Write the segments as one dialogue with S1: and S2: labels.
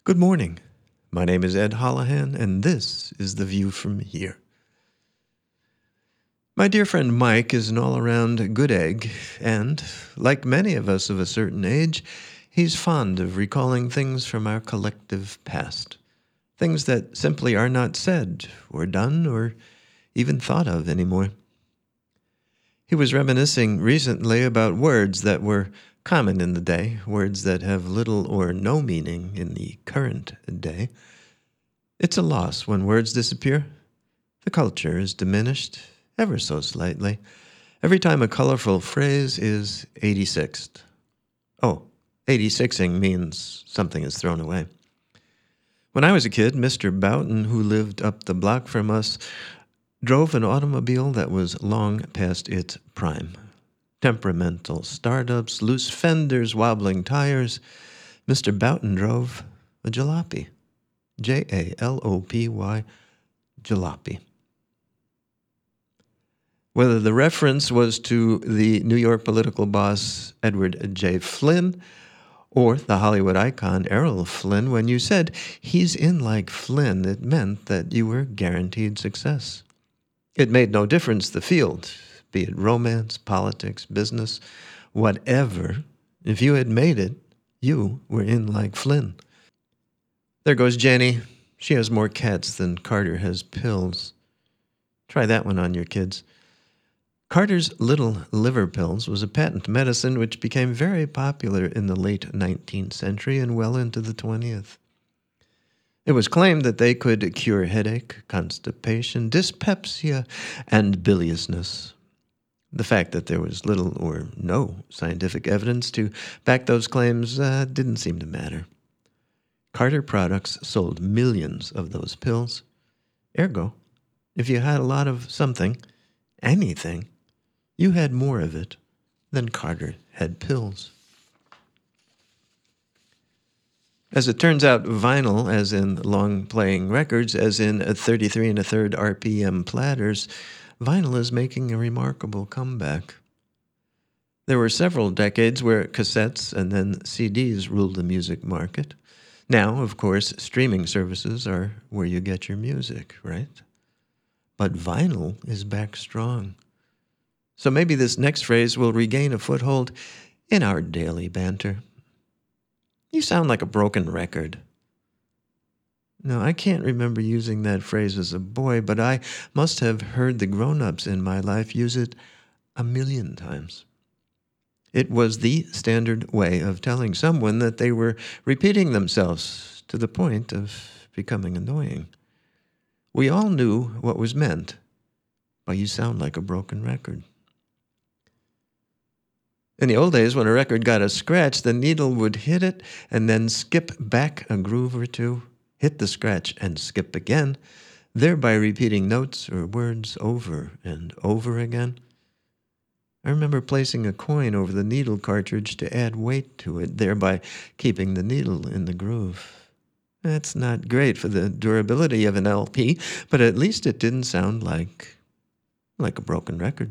S1: Good morning. My name is Ed Holohan, and this is The View from Here. My dear friend Mike is an all-around good egg, and, like many of us of a certain age, he's fond of recalling things from our collective past. Things that simply are not said, or done, or even thought of anymore. He was reminiscing recently about words that were common in the day, words that have little or no meaning in the current day. It's a loss when words disappear. The culture is diminished, ever so slightly, every time a colorful phrase is 86th. Oh, 86ing means something is thrown away. When I was a kid, Mr. Boughton, who lived up the block from us, drove an automobile that was long past its prime. Temperamental startups, loose fenders, wobbling tires. Mr. Boughton drove a jalopy. Jalopy, jalopy. Whether the reference was to the New York political boss Edward J. Flynn or the Hollywood icon Errol Flynn, when you said, "He's in like Flynn," it meant that you were guaranteed success. It made no difference the field, be it romance, politics, business, whatever. If you had made it, you were in like Flynn. There goes Jenny. She has more cats than Carter has pills. Try that one on your kids. Carter's Little Liver Pills was a patent medicine which became very popular in the late 19th century and well into the 20th. It was claimed that they could cure headache, constipation, dyspepsia, and biliousness. The fact that there was little or no scientific evidence to back those claims didn't seem to matter. Carter Products sold millions of those pills. Ergo, if you had a lot of something, anything, you had more of it than Carter had pills. As it turns out, vinyl, as in long-playing records, as in 33 1/3 RPM platters, vinyl is making a remarkable comeback. There were several decades where cassettes and then CDs ruled the music market. Now, of course, streaming services are where you get your music, right? But vinyl is back strong. So maybe this next phrase will regain a foothold in our daily banter. You sound like a broken record. No, I can't remember using that phrase as a boy, but I must have heard the grown-ups in my life use it 1,000,000 times. It was the standard way of telling someone that they were repeating themselves to the point of becoming annoying. We all knew what was meant by "you sound like a broken record." In the old days, when a record got a scratch, the needle would hit it and then skip back a groove or two, hit the scratch and skip again, thereby repeating notes or words over and over again. I remember placing a coin over the needle cartridge to add weight to it, thereby keeping the needle in the groove. That's not great for the durability of an LP, but at least it didn't sound like a broken record.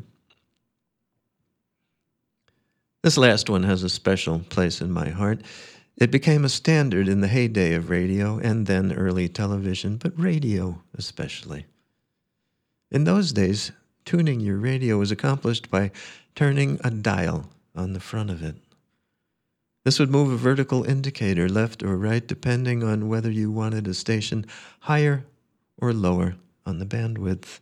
S1: This last one has a special place in my heart. It became a standard in the heyday of radio and then early television, but radio especially. In those days, tuning your radio was accomplished by turning a dial on the front of it. This would move a vertical indicator left or right depending on whether you wanted a station higher or lower on the bandwidth.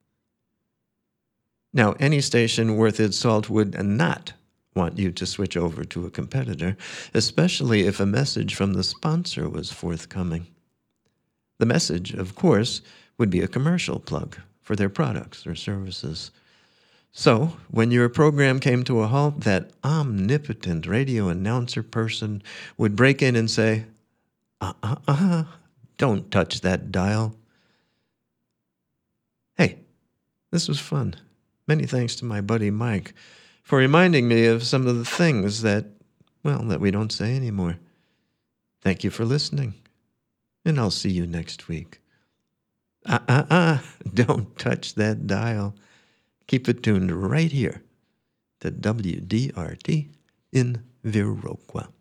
S1: Now, any station worth its salt would not want you to switch over to a competitor, especially if a message from the sponsor was forthcoming. The message, of course, would be a commercial plug for their products or services. So, when your program came to a halt, that omnipotent radio announcer person would break in and say, don't touch that dial. Hey, this was fun. Many thanks to my buddy Mike for reminding me of some of the things that we don't say anymore. Thank you for listening, and I'll see you next week. Don't touch that dial. Keep it tuned right here to WDRT in Viroqua.